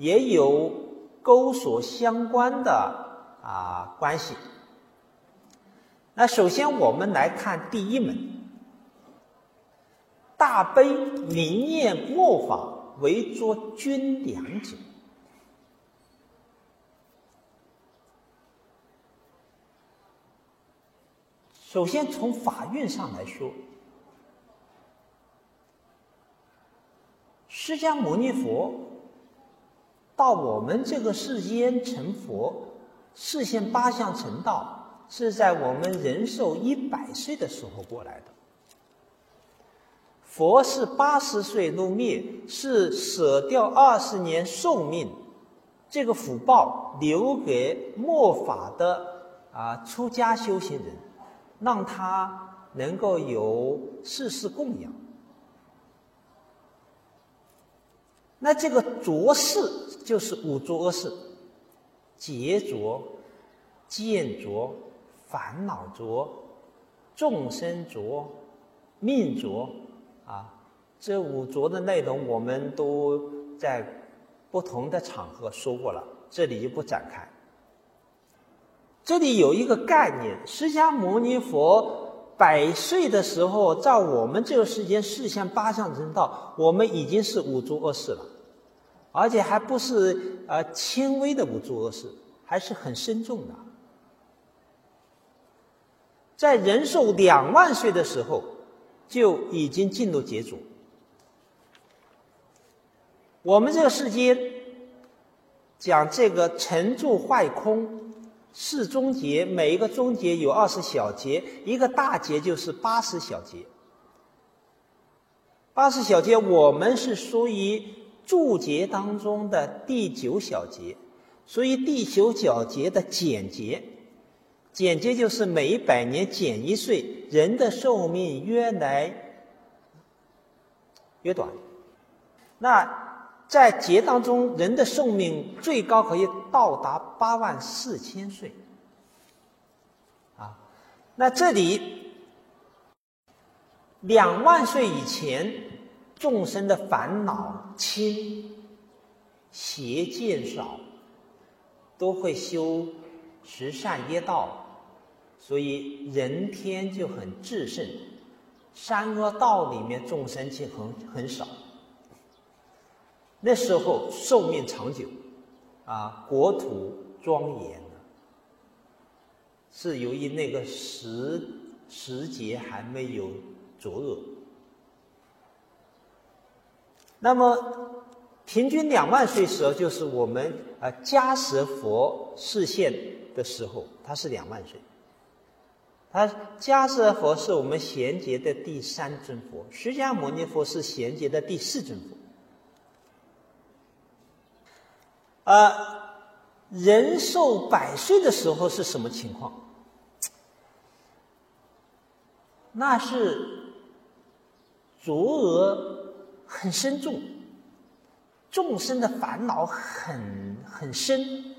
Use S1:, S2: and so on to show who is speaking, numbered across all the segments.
S1: 也有钩索相关的关系。那首先我们来看第一门，大悲明验末法为作均量者。首先从法运上来说，释迦牟尼佛到我们这个世间成佛，示现八相成道，是在我们人寿100岁的时候过来的。佛是80岁入灭，是舍掉20年寿命，这个福报留给末法的出家修行人，让他能够有世事供养。那这个浊世就是五浊恶世：劫浊、见浊、烦恼浊、众生浊、命浊这五浊的内容我们都在不同的场合说过了，这里就不展开。这里有一个概念，释迦牟尼佛100岁的时候，在我们这个世间示现八相成道，我们已经是五浊恶世了，而且还不是轻微的五浊恶世，还是很深重的。在人寿2万岁的时候，就已经进入劫浊。我们这个世间讲这个成住坏空4中劫，每一个中劫有20小劫，一个大劫就是80小劫。80小劫我们是属于住劫当中的第9小劫，属于第9小劫的减劫。减劫就是每100年减1岁，人的寿命越来越短。那在劫当中，人的寿命最高可以到达84000岁。那这里2万岁以前，众生的烦恼轻，邪见少，都会修十善业道，所以人天就很至圣，善恶道里面众生就很少。那时候寿命长久国土庄严，是由于那个时节还没有浊恶。那么平均2万岁时候，就是我们迦叶佛示现的时候，他是2万岁。迦叶佛是我们贤劫的第3尊佛，释迦牟尼佛是贤劫的第4尊佛。人寿100岁的时候是什么情况？那是浊恶很深重，众生的烦恼很深，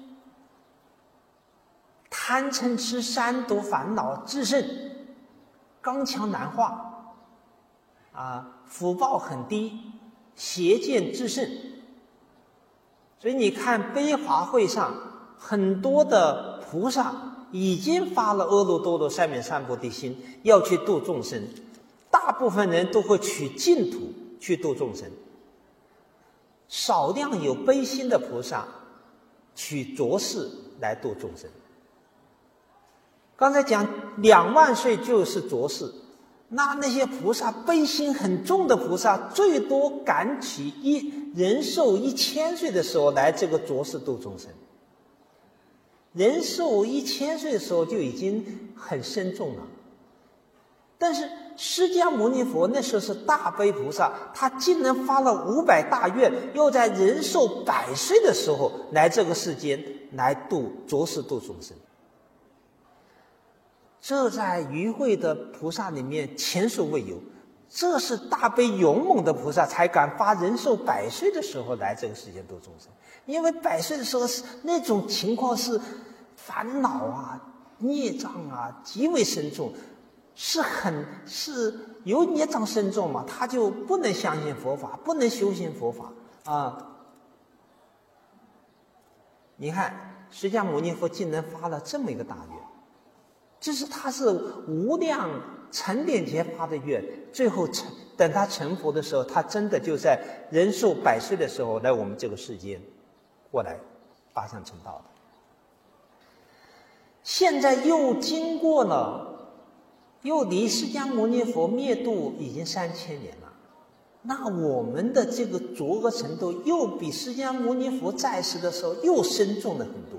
S1: 贪嗔痴3毒烦恼至盛，刚强难化福报很低，邪见至盛。所以你看悲华会上很多的菩萨已经发了阿耨多罗三藐三菩提心，要去度众生，大部分人都会取净土去度众生，少量有悲心的菩萨取浊世来度众生。刚才讲2万岁就是浊世，那些菩萨悲心很重的菩萨，最多敢取人寿1000岁的时候来这个浊世度众生。人寿1000岁的时候就已经很深重了。但是释迦牟尼佛那时候是大悲菩萨，他竟然发了500大愿，要在人寿100岁的时候来这个世间来度浊世度众生。这在与会的菩萨里面前所未有，这是大悲勇猛的菩萨才敢发人寿100岁的时候来这个世界度众生。因为100岁的时候是那种情况，是烦恼孽障极为深重，是有孽障深重嘛，他就不能相信佛法，不能修行佛法你看释迦牟尼佛竟然发了这么一个大愿，就是他是无量成点劫发的愿，最后等他成佛的时候，他真的就在人寿100岁的时候来我们这个世间过来发相成道的。现在又经过了，又离释迦牟尼佛灭度已经3000年了，那我们的这个浊恶程度又比释迦牟尼佛在世的时候又深重了很多。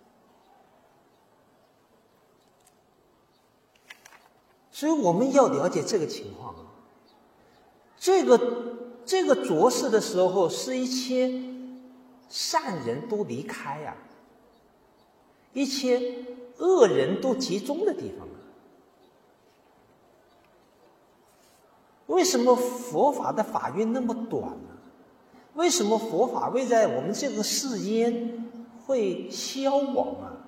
S1: 所以我们要了解这个情况啊。这个浊世的时候，是一切善人都离开啊，一切恶人都集中的地方啊。为什么佛法的法运那么短呢？为什么佛法会在我们这个世间会消亡啊？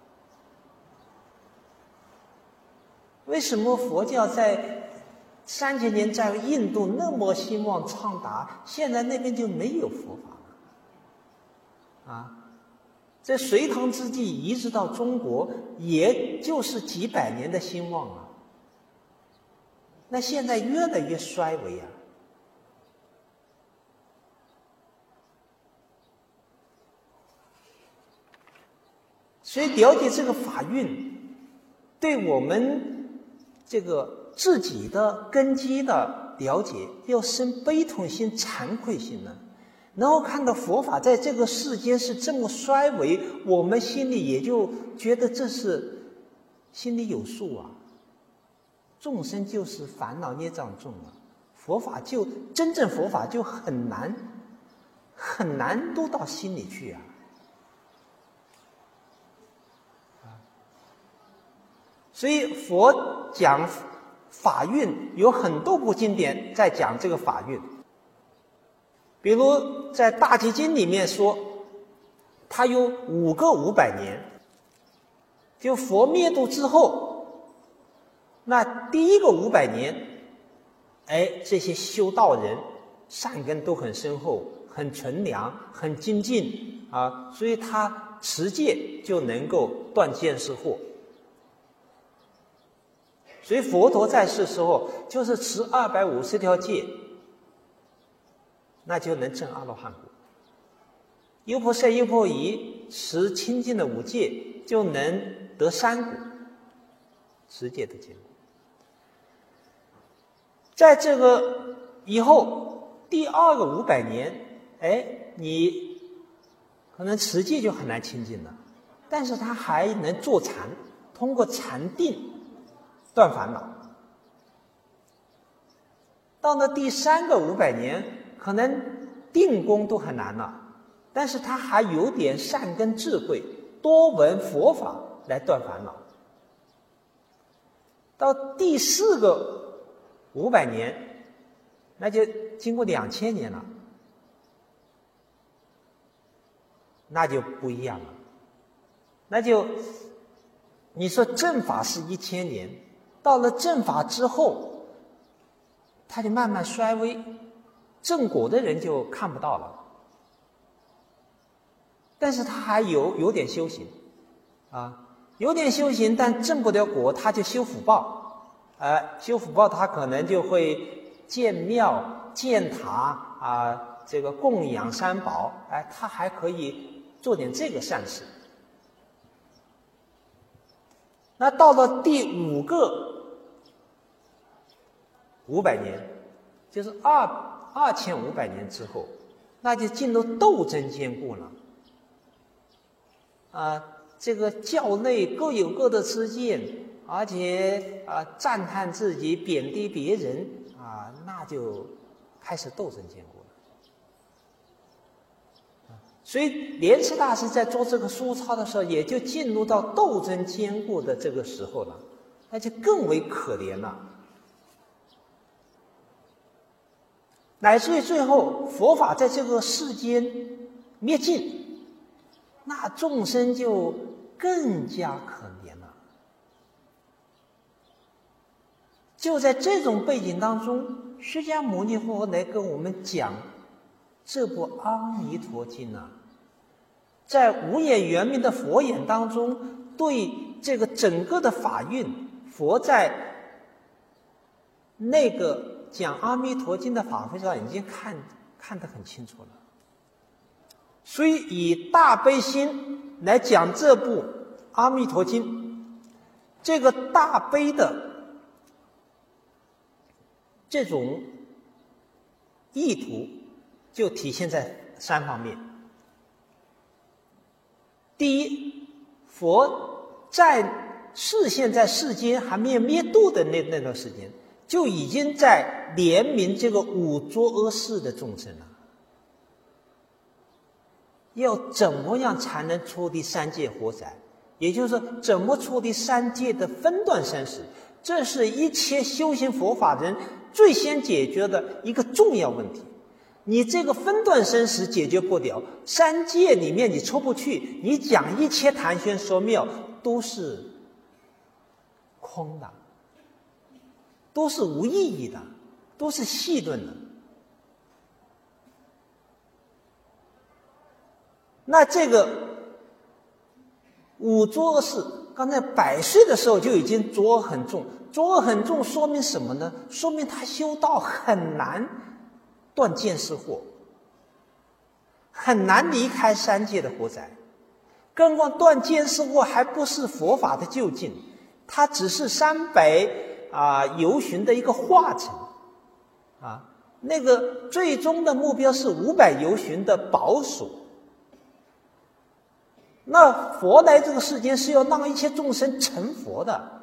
S1: 为什么佛教在3000年在印度那么兴旺昌达，现在那边就没有佛法了？啊，在隋唐之际移植到中国，也就是几百年的兴旺啊。那现在越来越衰微啊。所以了解这个法运，对我们这个自己的根基的了解，要生悲痛心、惭愧心呢。然后看到佛法在这个世间是这么衰微，我们心里也就觉得这是心里有数啊。众生就是烦恼孽障重啊，真正佛法就很难入到心里去啊。所以佛讲法运有很多部经典在讲这个法运，比如在大集经里面说，它有5个500年，就佛灭度之后，那第一个500年，这些修道人善根都很深厚，很纯良，很精进啊，所以他持戒就能够断见思惑。所以佛陀在世的时候，就是持250条戒，那就能证阿罗汉果。优婆塞、优婆夷持清净的5戒，就能得3果，10戒的结果。在这个以后，第2个500年，你可能持戒就很难清净了，但是他还能坐禅，通过禅定断烦恼。到了第3个500年，可能定功都很难了，但是他还有点善根智慧，多闻佛法来断烦恼。到第4个500年，那就经过2000年了，那就不一样了。那就你说正法是1000年，到了正法之后，它就慢慢衰微，正果的人就看不到了。但是他还有点修行啊，有点修行，但证不了果，他就修福报。修福报，他可能就会建庙、建塔啊，这个供养三宝，他还可以做点这个善事。那到了第5个500年，就是2500年之后，那就进入斗争坚固了。这个教内各有各的知见，而且赞叹自己，贬低别人那就开始斗争坚固了。所以莲池大师在做这个书抄的时候，也就进入到斗争坚固的这个时候了，那就更为可怜了。乃至于最后佛法在这个世间灭尽，那众生就更加可怜了。就在这种背景当中，释迦牟尼佛来跟我们讲这部《阿弥陀经》啊， 在无眼圆明的佛眼当中，对这个整个的法运，佛在那个讲《阿弥陀经》的法会上已经看得很清楚了。所以以大悲心来讲这部《阿弥陀经》，这个大悲的这种意图就体现在3方面。第一，佛在现在世间还没有灭度的那段时间，就已经在怜悯这个五浊恶世的众生了。要怎么样才能出离三界活灾？也就是说，怎么出离三界的分段生死？这是一切修行佛法人最先解决的一个重要问题。你这个分段生死解决不了，三界里面你出不去，你讲一切谈玄说妙都是空的，都是无意义的，都是戏论的。那这个五浊恶世，刚才100岁的时候就已经浊恶很重，浊恶很重说明什么呢？说明他修道很难断见思惑，很难离开三界的活灾。更何况断见思惑还不是佛法的究竟，它只是300游巡的一个化成那个最终的目标是500游巡的保守。那佛来这个世间是要让一切众生成佛的，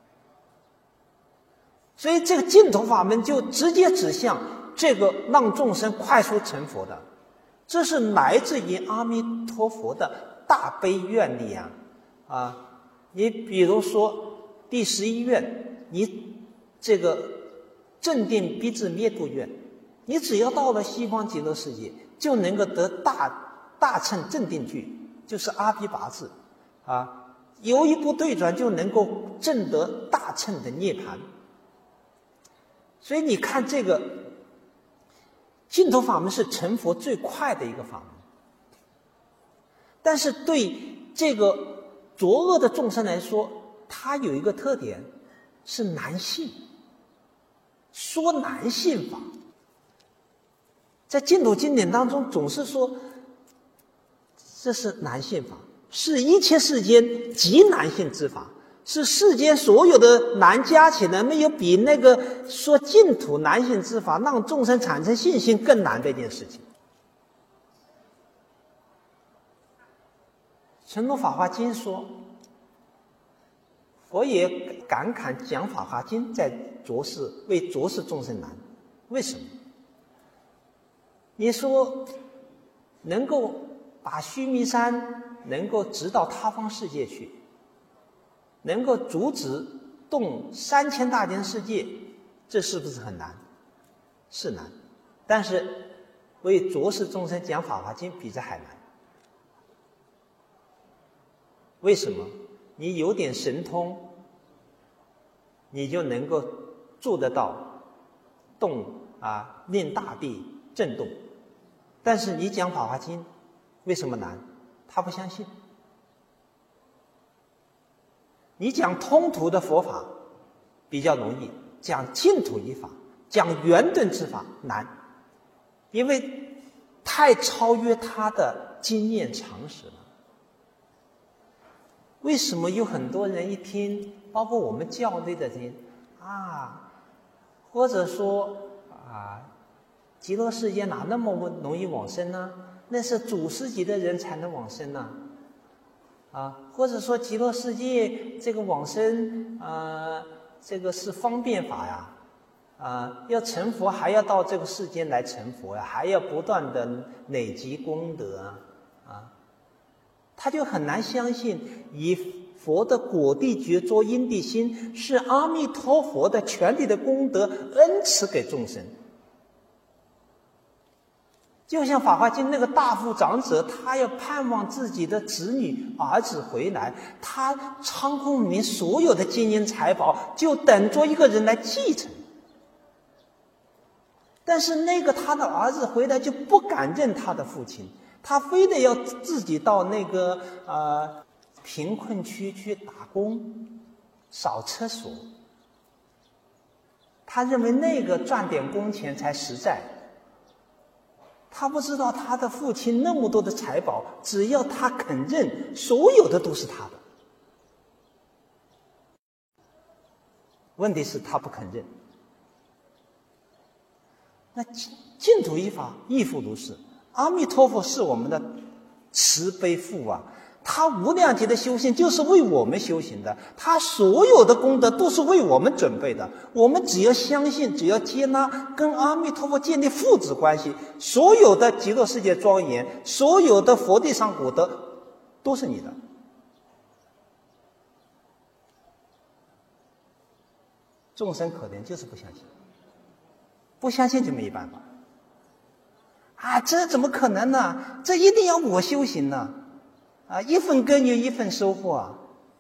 S1: 所以这个净土法门就直接指向这个让众生快速成佛的，这是来自于阿弥陀佛的大悲愿力你比如说第11愿，你这个正定逼至灭度愿，你只要到了西方极乐世界，就能够得大乘正定具，就是阿毗跋致由一步对转就能够证得大乘的涅槃。所以你看这个净土法门是成佛最快的一个法门，但是对这个浊恶的众生来说，它有一个特点是难信，说难信法。在净土经典当中总是说这是难信法，是一切世间极难信之法，是世间所有的难加起来没有比那个说净土难信之法让众生产生信心更难的一件事情。成龙法华经说，佛也感慨讲法华经在浊世为浊世众生难。为什么？你说能够把须弥山能够直到他方世界去，能够阻止动3000大千世界，这是不是很难？是难，但是为浊世众生讲法华经比这还难。为什么？你有点神通，你就能够做得到令大地震动。但是你讲法华经为什么难？他不相信。你讲通途的佛法比较容易，讲净土一法，讲圆顿之法难，因为太超越他的经验常识了。为什么有很多人一听，包括我们教内的人或者说极乐世界哪那么容易往生呢？那是祖师级的人才能往生呢。或者说极乐世界这个往生这个是方便法呀，要成佛还要到这个世间来成佛呀，还要不断的累积功德他就很难相信以佛的果地觉作因地心是阿弥陀佛的全体的功德恩赐给众生。就像法华经那个大富长者，他要盼望自己的子女儿子回来，他仓库里面所有的金银财宝就等着一个人来继承。但是那个他的儿子回来就不敢认他的父亲， 他非得要自己到那个贫困区去打工扫厕所，他认为那个赚点工钱才实在。他不知道他的父亲那么多的财宝，只要他肯认，所有的都是他的。问题是他不肯认。那净土一法亦复如是。阿弥陀佛是我们的慈悲父啊，他无量劫的修行就是为我们修行的，他所有的功德都是为我们准备的。我们只要相信，只要接纳，跟阿弥陀佛建立父子关系，所有的极乐世界庄严，所有的佛地上果德都是你的。众生可怜就是不相信，不相信就没办法啊！这怎么可能呢？这一定要我修行呢？啊，一份耕耘一份收获啊！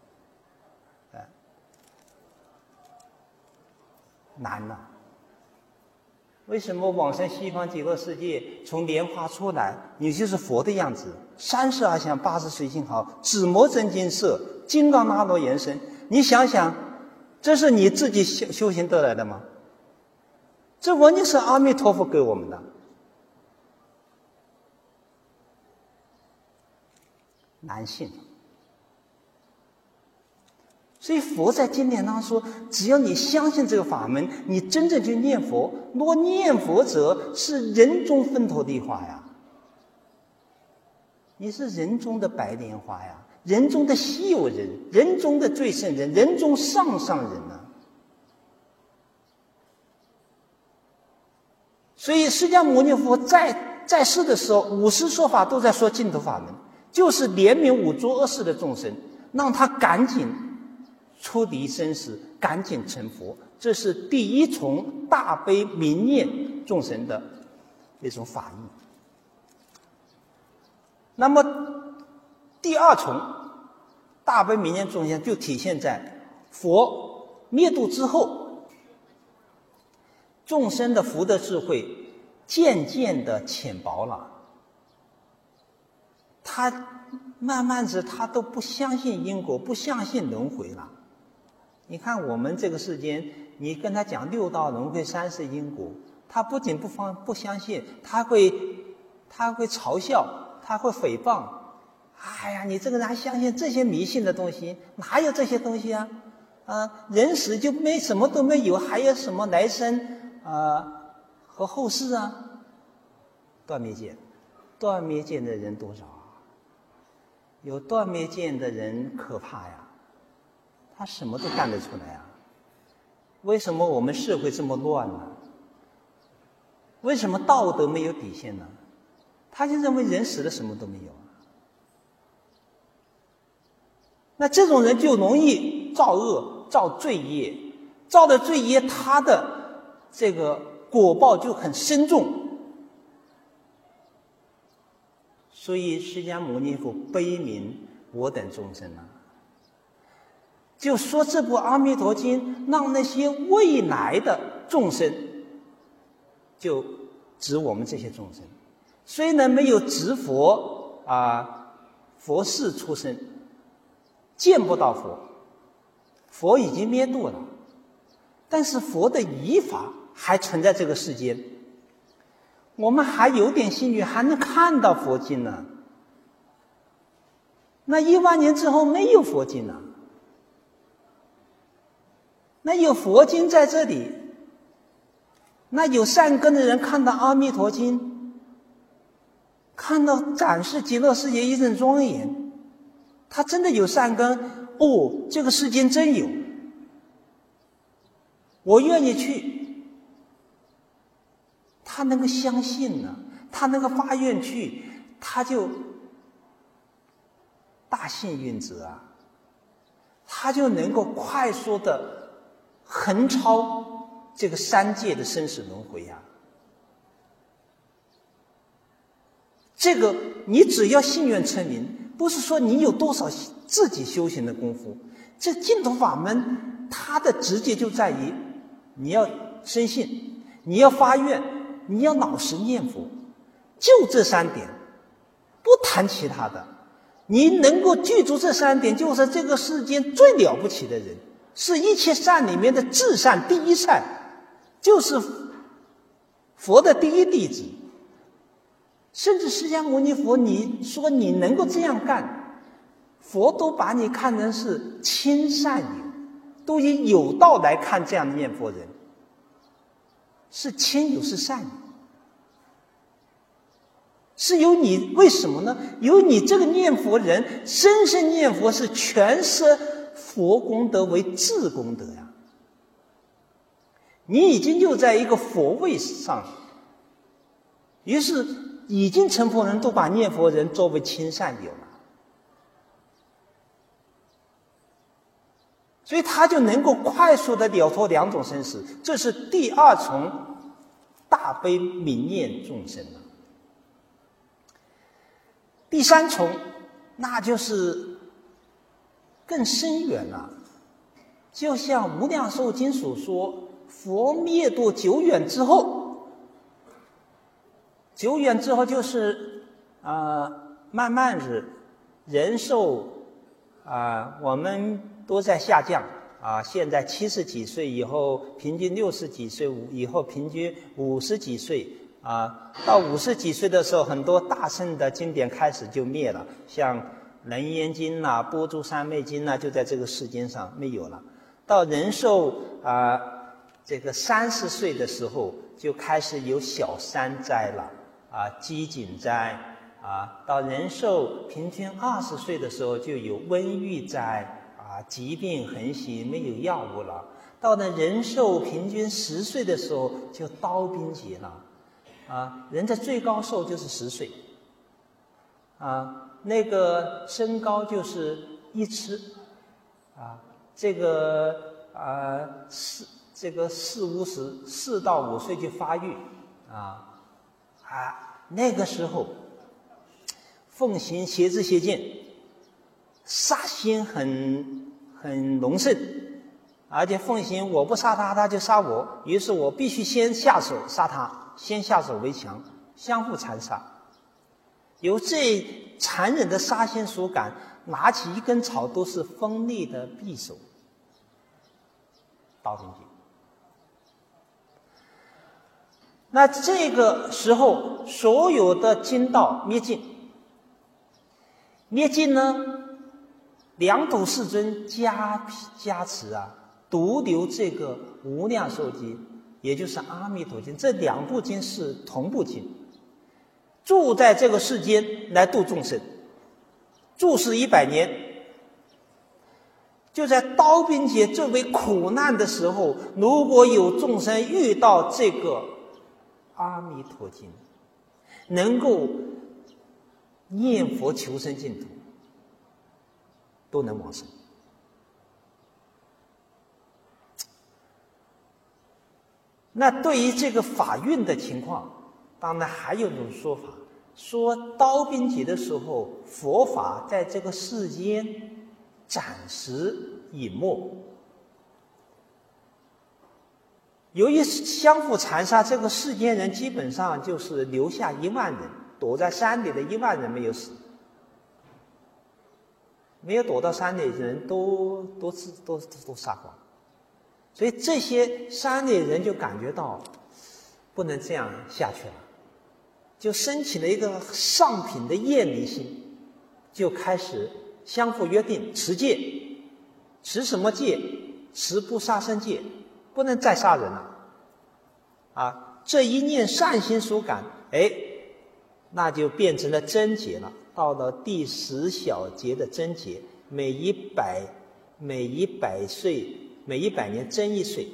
S1: 难呐！为什么往生西方极乐世界，从莲花出来，你就是佛的样子？32相80随性好，紫磨真金色，金刚那罗延伸。你想想，这是你自己修行得来的吗？这完全是阿弥陀佛给我们的。难信。所以佛在经典当中说，只要你相信这个法门，你真正去念佛，若念佛者是人中分头地花呀，你是人中的白莲花呀，人中的稀有人，人中的最胜人，人中上人啊。所以释迦牟尼佛在世的时候，50说法都在说净土法门，就是怜悯五诸恶世的众生，让他赶紧出离生死，赶紧成佛。这是第一重大悲悯念众生的那种法义。那么第二重大悲悯念众生就体现在佛灭度之后，众生的福德智慧渐渐的浅薄了，他慢慢的他都不相信因果，不相信轮回了。你看我们这个世间，你跟他讲六道轮回三世因果，他不仅不相信，他会嘲笑，他会诽谤。哎呀，你这个人还相信这些迷信的东西？哪有这些东西啊？人死就没什么都没有，还有什么来生和后世啊？断灭见的人多少啊？有断灭见的人可怕呀，他什么都干得出来啊。为什么我们社会这么乱呢？为什么道德没有底线呢？他就认为人死了什么都没有啊。那这种人就容易造恶，造罪业，造的罪业，他的这个果报就很深重。所以释迦牟尼佛悲悯我等众生啊，就说这部《阿弥陀经》，让那些未来的众生，就指我们这些众生，虽然没有指佛佛世出生，见不到佛，佛已经灭度了，但是佛的仪法还存在这个世间，我们还有点幸运，还能看到佛经呢。那1万年之后没有佛经了，那有佛经在这里，那有善根的人看到《阿弥陀经》，看到展示极乐世界一阵庄严，他真的有善根，这个世间真有，我愿意去。他能够相信呢，他能够发愿去，他就大幸运者啊，他就能够快速的横超这个三界的生死轮回啊。这个你只要信愿称名，不是说你有多少自己修行的功夫，这净土法门它的直接就在于你要深信，你要发愿，你要老实念佛，就这3点。 不谈其他的，你能够记住这3点，就是这个世间最了不起的人，是一切善里面的至善，第一善，就是佛的第一弟子。甚至释迦牟尼佛，你说你能够这样干，佛都把你看成是亲善友，都以有道来看这样的念佛人，是亲友，是善友，是有你。为什么呢？有你这个念佛人，深深念佛是全摄佛功德为至功德呀。你已经就在一个佛位上，于是已经成佛人都把念佛人作为亲善友了，所以他就能够快速的了脱2种生死，这是第2重大悲悯念众生了。第3重，那就是更深远了。就像《无量寿经》所说，佛灭度久远之后，久远之后就是慢慢人寿我们都在下降现在70几岁，以后平均60几岁，以后平均50几岁到50几岁的时候，很多大圣的经典开始就灭了，像《楞严经》波珠三昧经就在这个世间上没有了。到人寿这个30岁的时候，就开始有小山灾了饥馑灾到人寿平均20岁的时候，就有瘟疫灾疾病横行，没有药物了。到了人寿平均10岁的时候，就刀兵劫了人的最高寿就是10岁那个身高就是1尺这个4到5岁就发育那个时候奉行邪知邪见，杀心很隆盛，而且奉行我不杀他，他就杀我，于是我必须先下手杀他，先下手为强，相互残杀。由这残忍的杀心所感，拿起一根草都是锋利的匕首，刀兵劫。那这个时候，所有的经道灭尽，灭尽呢，两土世尊加持独留这个无量寿经，也就是阿弥陀经，这2部经是同部经，住在这个世间来度众生，住世100年。就在刀兵劫最为苦难的时候，如果有众生遇到这个阿弥陀经，能够念佛求生净土，都能往生。那对于这个法运的情况，当然还有一种说法，说刀兵劫的时候，佛法在这个世间暂时隐没。由于相互残杀，这个世间人基本上就是留下1万人，躲在山里的1万人没有死，没有躲到山里的人都杀光。所以这些山里人就感觉到不能这样下去了，就升起了一个上品的厌离心，就开始相互约定持戒。持什么戒？持不杀生戒，不能再杀人了这一念善心所感，那就变成了真劫了。到了第10小节的真劫，每100年增1岁。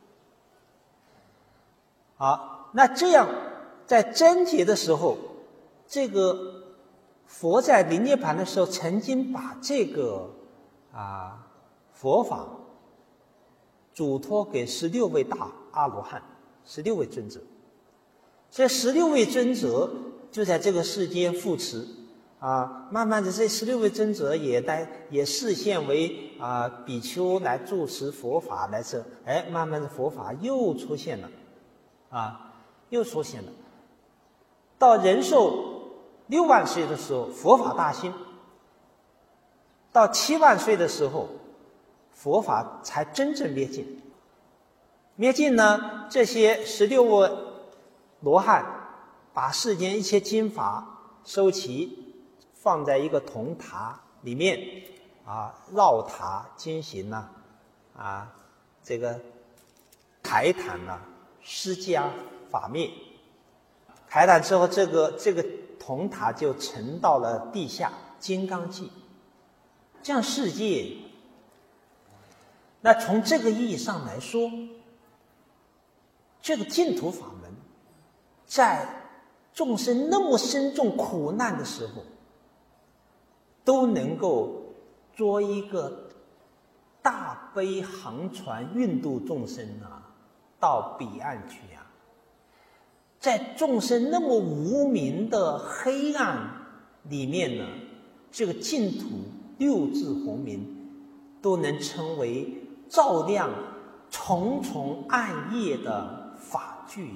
S1: 那这样在真劫的时候，这个佛在临涅盘的时候，曾经把这个佛法嘱托给16位大阿罗汉，16位尊者。这16位尊者就在这个世间护持慢慢的这16位尊者也示现为比丘来住持佛法来这，慢慢的佛法又出现了到人寿 6万岁的时候，佛法大兴；到7万岁的时候，佛法才真正灭尽。灭尽呢，这些16位罗汉把世间一切经法收齐，放在一个铜塔里面，绕塔进行这个抬坛施加法灭。抬坛之后，这个铜塔就沉到了地下金刚际，这样世界。那从这个意义上来说，这个净土法门在众生那么深重苦难的时候，都能够做一个大悲航船，运渡众生到彼岸去在众生那么无明的黑暗里面呢，这个净土6字洪名都能成为照亮重重暗夜的法具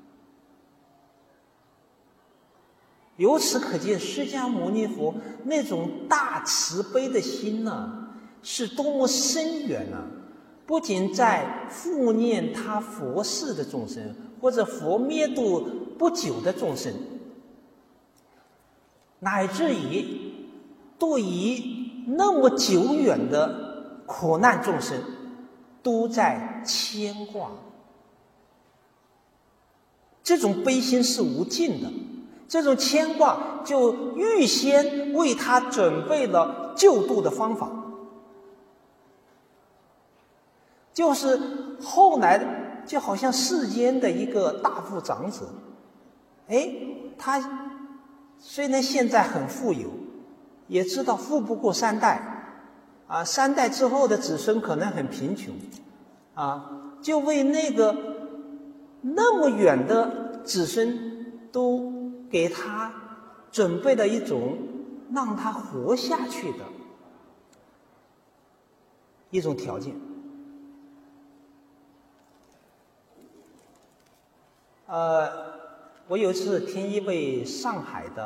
S1: 由此可见，释迦牟尼佛那种大慈悲的心是多么深远不仅在护念他佛世的众生，或者佛灭度不久的众生，乃至于对于那么久远的苦难众生，都在牵挂。这种悲心是无尽的，这种牵挂就预先为他准备了救度的方法。就是后来就好像世间的一个大富长者，他虽然现在很富有，也知道富不过3代，3代之后的子孙可能很贫穷就为那个那么远的子孙都给他准备了一种让他活下去的一种条件。我有一次听一位上海的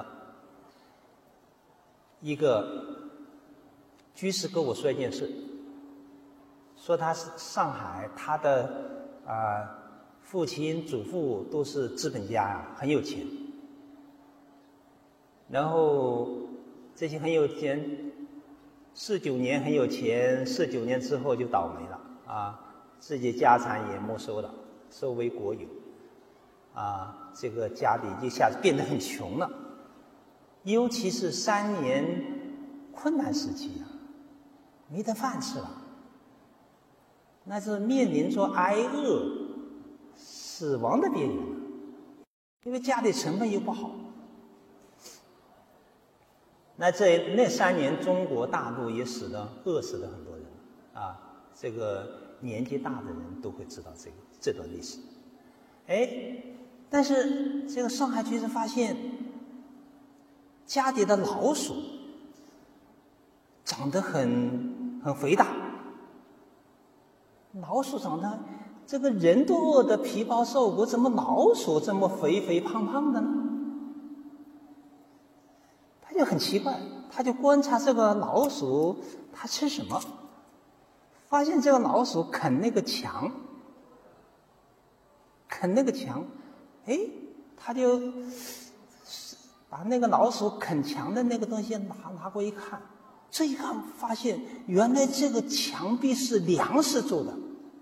S1: 一个居士跟我说一件事，说他是上海，他的父亲祖父都是资本家很有钱，然后这些很有钱，49年很有钱，49年之后就倒霉了自己家产也没收了，收为国有这个家里一下子变得很穷了，尤其是3年困难时期没得饭吃了，那是面临着挨饿死亡的边缘了，因为家里成分又不好。那3年中国大陆也饿死了很多人这个年纪大的人都会知道这段历史。但是这个上海居士发现家里的老鼠长得很肥大，老鼠长得这个人都饿得皮包瘦骨，怎么老鼠这么肥肥胖胖的呢？他就很奇怪，他就观察这个老鼠它吃什么，发现这个老鼠啃那个墙，他就把那个老鼠啃墙的那个东西拿过一看，这一看发现原来这个墙壁是粮食做的，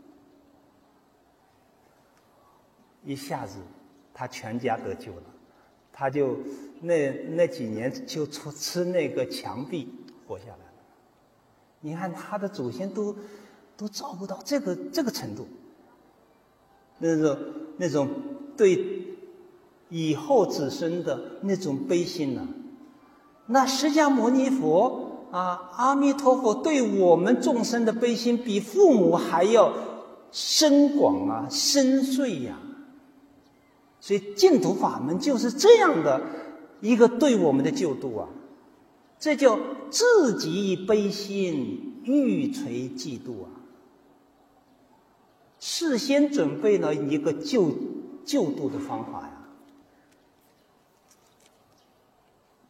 S1: 一下子他全家得救了，他就那几年就吃那个墙壁活下来了。你看他的祖先都照顾到这个程度，那种对以后子孙的那种悲心那释迦牟尼佛阿弥陀佛对我们众生的悲心比父母还要深广深邃所以净土法门就是这样的一个对我们的救度这叫自己悲心欲垂济度事先准备了一个救度的方法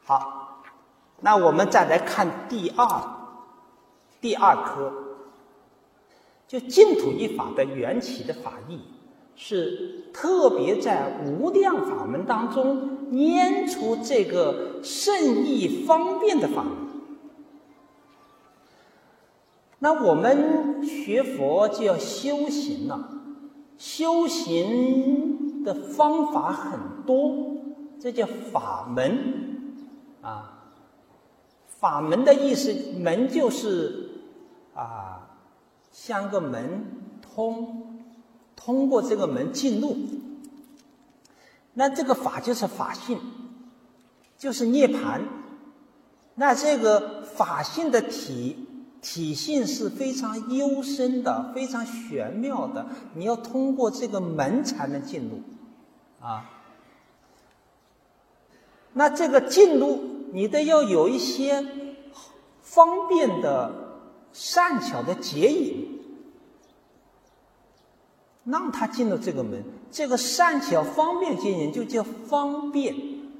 S1: 好，那我们再来看第二科，就净土一法的缘起的法义，是特别在无量法门当中拈出这个圣义方便的法门。那我们学佛就要修行了，修行的方法很多，这叫法门啊。法门的意思，门就是像个门，通过这个门进入。那这个法就是法性，就是涅槃。那这个法性的体性是非常幽深的，非常玄妙的，你要通过这个门才能进入啊。那这个进入你得要有一些方便的善巧的结引，让他进入这个门。这个善巧方便结引就叫方便。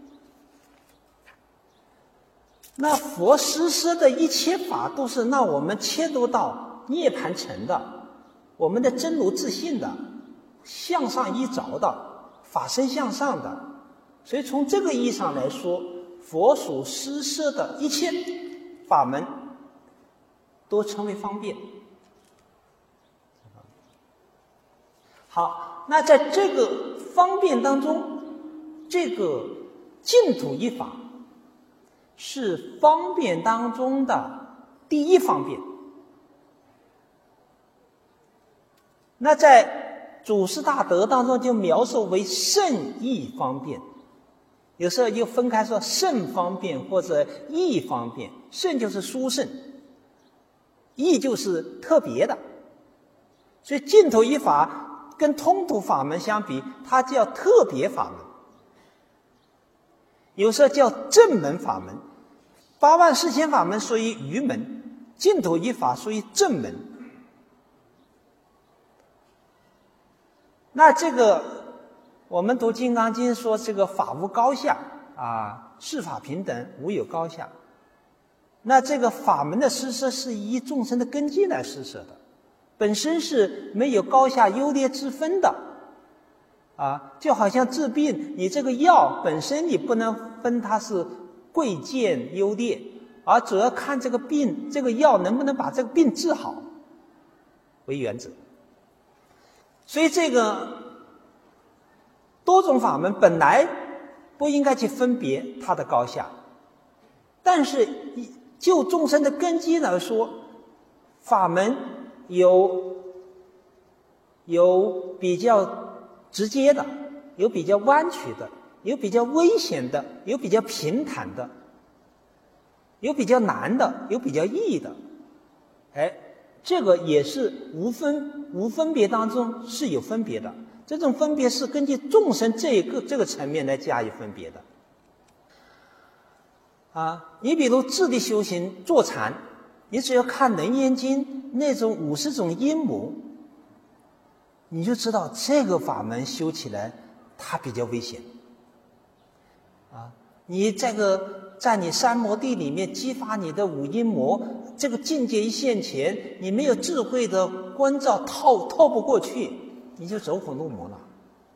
S1: 那佛施设的一切法都是让我们切入到涅槃城的，我们的真如自信的，向上一着的，法身向上的。所以从这个意义上来说，佛所施设的一切法门都称为方便。好，那在这个方便当中，这个净土一法是方便当中的第一方便。那在祖师大德当中就描述为圣义方便，有时候又分开说圣方便或者义方便。圣就是殊胜，义就是特别的。所以净土一法跟通途法门相比，它叫特别法门，有时候叫正门法门。八万四千法门属于愚门，净土一法属于正门。那这个我们读《金刚经》说这个法无高下世法平等，无有高下。那这个法门的施设是以众生的根基来施设的，本身是没有高下优劣之分的就好像治病，你这个药本身你不能分它是贵贱优劣，而主要看这个病，这个药能不能把这个病治好为原则。所以这个多种法门本来不应该去分别它的高下，但是就众生的根基来说，法门有比较直接的，有比较弯曲的，有比较危险的，有比较平坦的，有比较难的，有比较易的。这个也是无分别当中是有分别的，这种分别是根据众生这个层面来加以分别的。你比如智力修行坐禅，你只要看《楞严经》那种50种阴谋，你就知道这个法门修起来它比较危险你在你三摩地里面激发你的五阴魔，这个境界一现前，你没有智慧的关照透不过去，你就走火入魔了。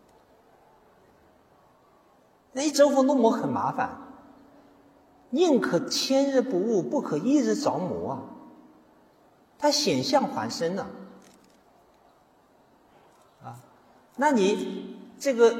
S1: 那一走火入魔很麻烦，宁可千日不悟，不可一日着魔它显相还身了那你这个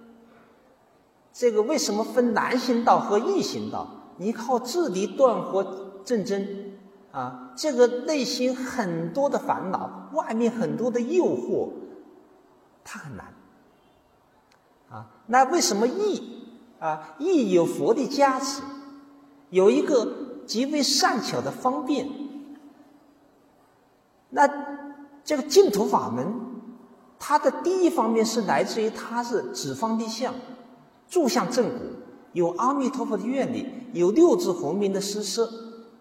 S1: 为什么分难行道和易行道？你靠自力断惑正真这个内心很多的烦恼，外面很多的诱惑，它很难那为什么易易有佛的加持，有一个极为善巧的方便。那这个净土法门，它的第一方面是来自于它是指方立相，住相正果，有阿弥陀佛的愿力，有六字洪名的施设。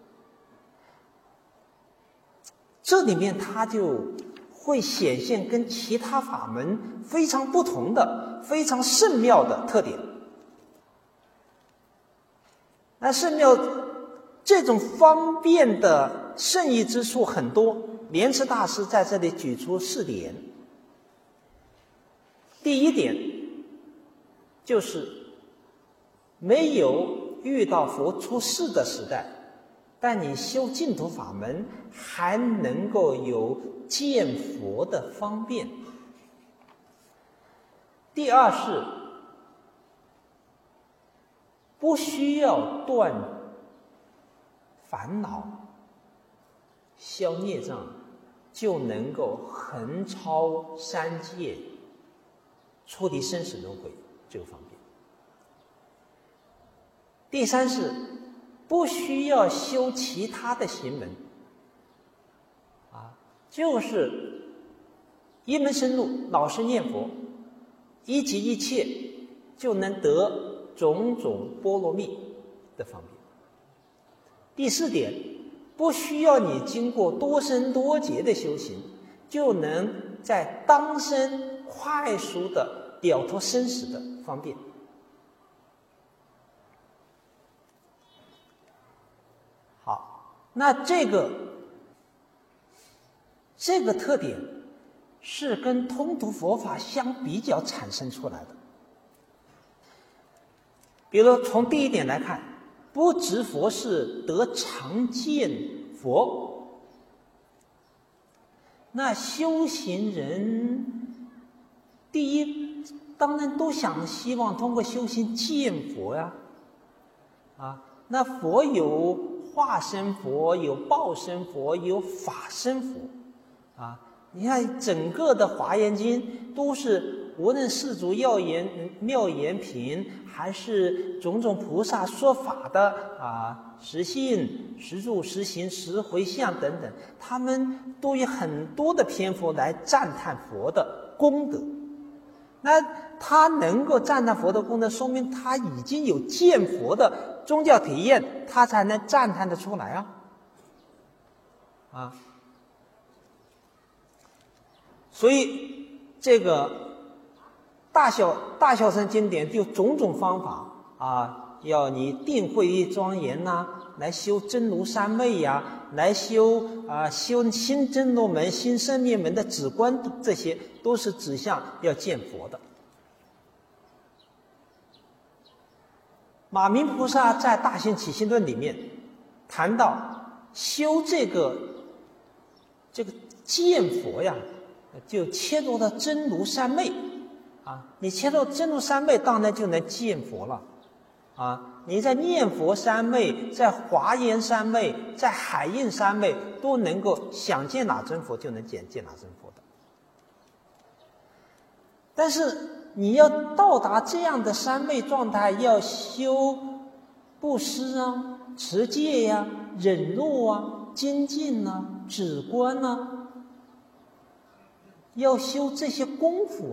S1: 这里面它就会显现跟其他法门非常不同的、非常甚妙的特点。 那圣妙这种方便的圣意之处很多，莲池大师在这里举出4点。第一点就是没有遇到佛出世的时代，但你修净土法门还能够有见佛的方便。第二是不需要断烦恼、消孽障，就能够横超三界，出离生死轮回，这个方便。第三是不需要修其他的行门，就是一门深入，老实念佛，一即一切，就能得种种波罗蜜的方便。第4点，不需要你经过多生多劫的修行，就能在当生快速的了脱生死的方便。好，那这个特点是跟通途佛法相比较产生出来的。比如从第一点来看，不执佛事得常见佛。那修行人第一当然都希望通过修行见佛呀，那佛有化身佛，有报身佛，有法身佛，你看整个的华严经都是无论世俗妙言品，还是种种菩萨说法的实信、实住、实行、实回向等等，他们都有很多的篇幅来赞叹佛的功德。那他能够赞叹佛的功德，说明他已经有见佛的宗教体验，他才能赞叹得出来所以这个大小乘经典就种种方法要你定慧一庄严来修真如三昧来修新真如门、新生灭门的止观，这些都是指向要见佛的。马明菩萨在《大行起信论》里面谈到修这个见佛就切入到真如三昧你切入真如三昧，当然就能见佛了你在念佛三昧，在华严三昧，在海印三昧，都能够想见哪尊佛就能见哪尊佛的。但是你要到达这样的三昧状态，要修布施持戒忍辱精进止观要修这些功夫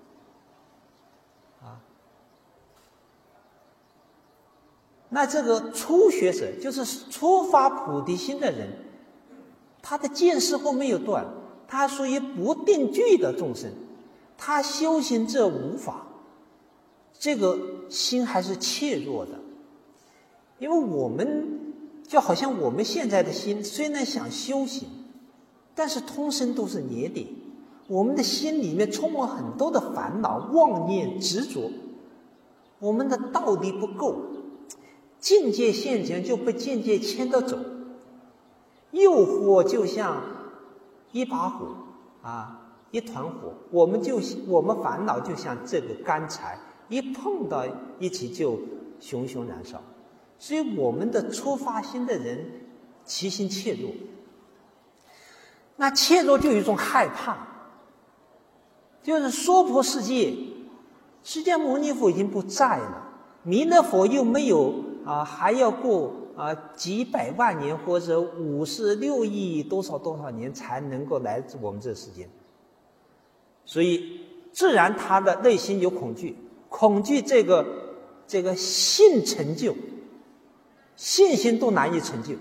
S1: 那这个初学者，就是初发菩提心的人，他的见识后没有断，他属于不定具的众生，他修行这无法，这个心还是怯弱的。因为我们就好像我们现在的心虽然想修行，但是通身都是孽点，我们的心里面充满很多的烦恼、妄念、执着，我们的道力不够，境界现前就被境界牵着走，诱惑就像一把火一团火，我们烦恼就像这个干柴，一碰到一起就熊熊燃烧。所以我们的初发心的人其心怯弱，那怯弱就有一种害怕，就是娑婆世界，释迦牟尼佛已经不在了，弥勒佛又没有还要过几百万年或者56亿多少年才能够来自我们这世间，所以自然他的内心有恐惧，恐惧这个信成就，信心都难以成就。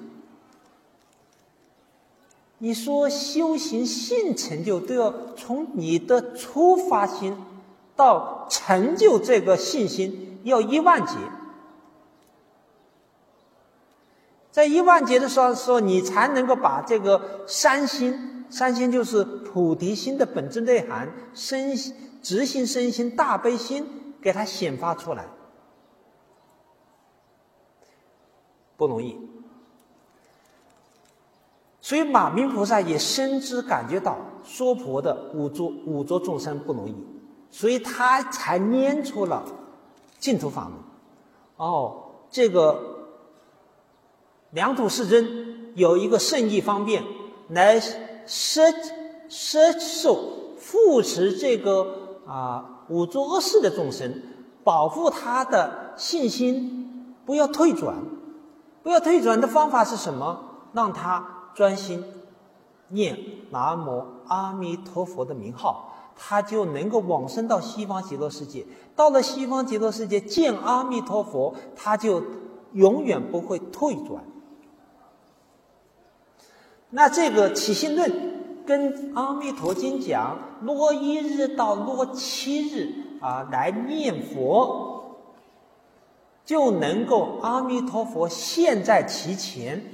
S1: 你说修行信成就，都要从你的初发心到成就这个信心要1万劫。 在1万劫的时候，你才能够把这个3心，3心就是菩提心的本质内涵，直心、身心、大悲心，给它显发出来，不容易。所以马明菩萨也深知感觉到娑婆的五浊众生不容易，所以他才拈出了净土法门。这个良土世尊有一个圣意方便来摄受扶持这个五浊恶世的众生，保护他的信心不要退转。不要退转的方法是什么？让他专心念南无阿弥陀佛的名号，他就能够往生到西方极乐世界。到了西方极乐世界见阿弥陀佛，他就永远不会退转。那这个起信论跟阿弥陀经讲，落1日到落7日来念佛，就能够阿弥陀佛现在其前，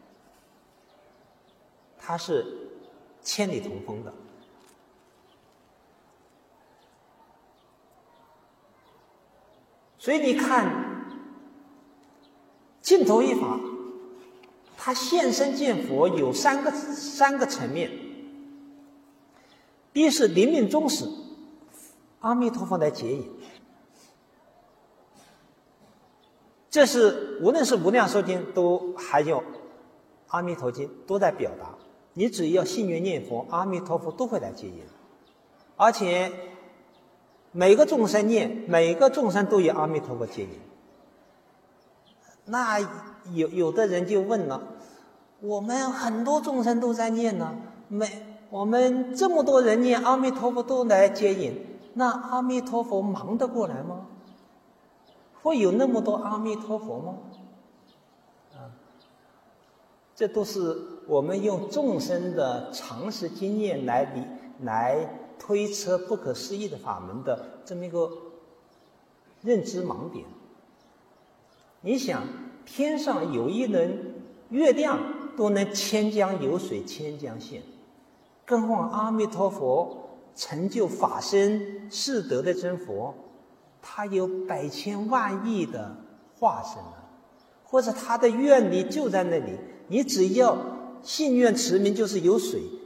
S1: 它是千里同风的。所以你看净土一法，它现身见佛有三个层面。第一是临命终时，阿弥陀佛来接引，这是无论是无量寿经都还有阿弥陀经都在表达，你只要信愿念佛，阿弥陀佛都会来接引。而且每个众生念，每个众生都有阿弥陀佛接引。那有的人就问了，我们很多众生都在念呢，我们这么多人念，阿弥陀佛都来接引，那阿弥陀佛忙得过来吗？会有那么多阿弥陀佛吗？这都是我们用众生的常识经验来推测不可思议的法门的这么一个认知盲点。你想，天上有一轮月亮都能千江有水千江现，更何况阿弥陀佛成就法身是德的真佛，他有百千万亿的化身或者他的愿力就在那里，你只要信愿持名就是有水，